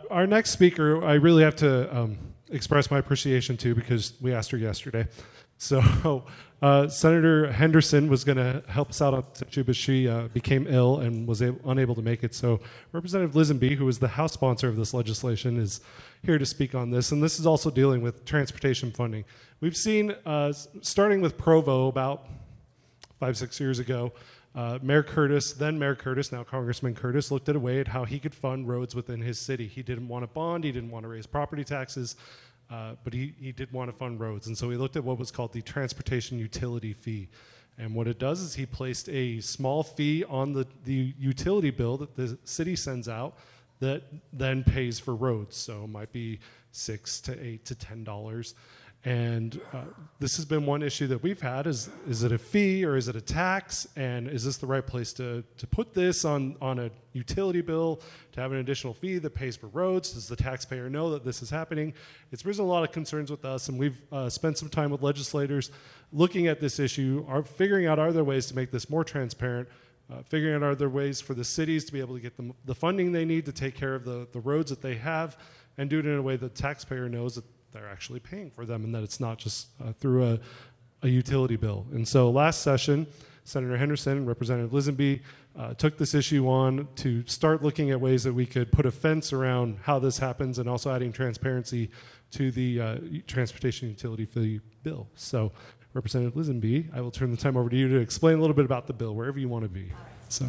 Our next speaker, I really have to express my appreciation to because we asked her yesterday. So Senator Henderson was going to help us out on this issue, but she became ill and was unable to make it. So Representative Lisenby, who is the House sponsor of this legislation, is here to speak on this. And this is also dealing with transportation funding. We've seen, starting with Provo about 5-6 years ago, Mayor Curtis, now Congressman Curtis, looked at a way at how he could fund roads within his city. He didn't want a bond, he didn't want to raise property taxes, but he did want to fund roads. And so he looked at what was called the transportation utility fee. And what it does is he placed a small fee on the utility bill that the city sends out that then pays for roads. So it might be $6 to $8 to $10. And this has been one issue that we've had is it a fee or is it a tax? And is this the right place to put this on a utility bill, to have an additional fee that pays for roads? Does the taxpayer know that this is happening? It's risen a lot of concerns with us, and we've spent some time with legislators looking at this issue, figuring out are there ways to make this more transparent, figuring out are there ways for the cities to be able to get the funding they need to take care of the roads that they have and do it in a way that the taxpayer knows that they're actually paying for them and that it's not just through a utility bill. And so last session, Senator Henderson and Representative Lisenby took this issue on to start looking at ways that we could put a fence around how this happens and also adding transparency to the transportation utility fee bill. So Representative Lisenby, I will turn the time over to you to explain a little bit about the bill, wherever you want to be. So,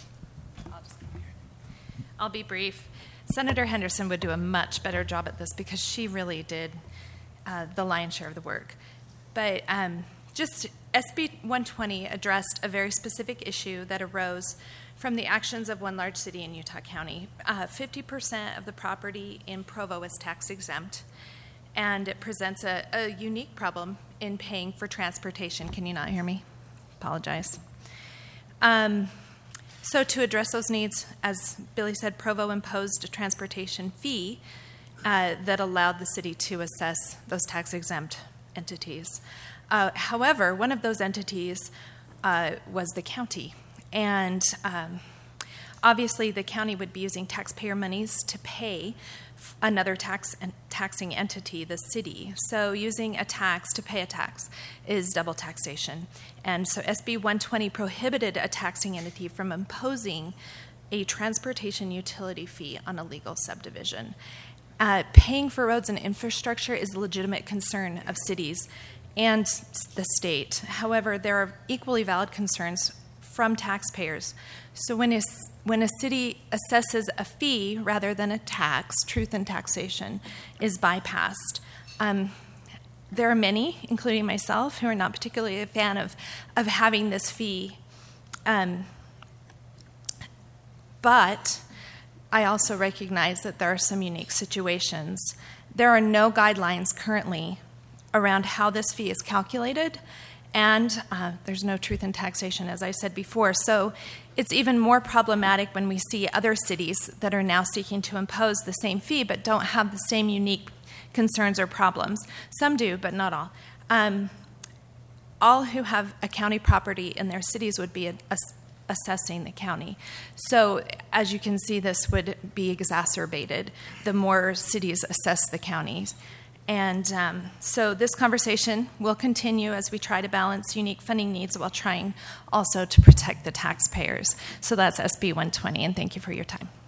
I'll be brief. Senator Henderson would do a much better job at this because she really did the lion's share of the work. But just SB 120 addressed a very specific issue that arose from the actions of one large city in Utah County. 50% of the property in Provo is tax exempt, and it presents a unique problem in paying for transportation. Can you not hear me? Apologize. So to address those needs, as Billy said, Provo imposed a transportation fee that allowed the city to assess those tax-exempt entities. However, one of those entities was the county. And obviously, the county would be using taxpayer monies to pay another taxing entity, the city. So using a tax to pay a tax is double taxation. And so SB 120 prohibited a taxing entity from imposing a transportation utility fee on a legal subdivision. Paying for roads and infrastructure is a legitimate concern of cities and the state. However, there are equally valid concerns from taxpayers. So when a city assesses a fee rather than a tax, truth in taxation is bypassed. There are many, including myself, who are not particularly a fan of having this fee. But I also recognize that there are some unique situations. There are no guidelines currently around how this fee is calculated, and there's no truth in taxation, as I said before. So it's even more problematic when we see other cities that are now seeking to impose the same fee but don't have the same unique concerns or problems. Some do, but not all. All who have a county property in their cities would be assessing the county. So as you can see, this would be exacerbated the more cities assess the counties. And so this conversation will continue as we try to balance unique funding needs while trying also to protect the taxpayers. So that's SB 120, and thank you for your time.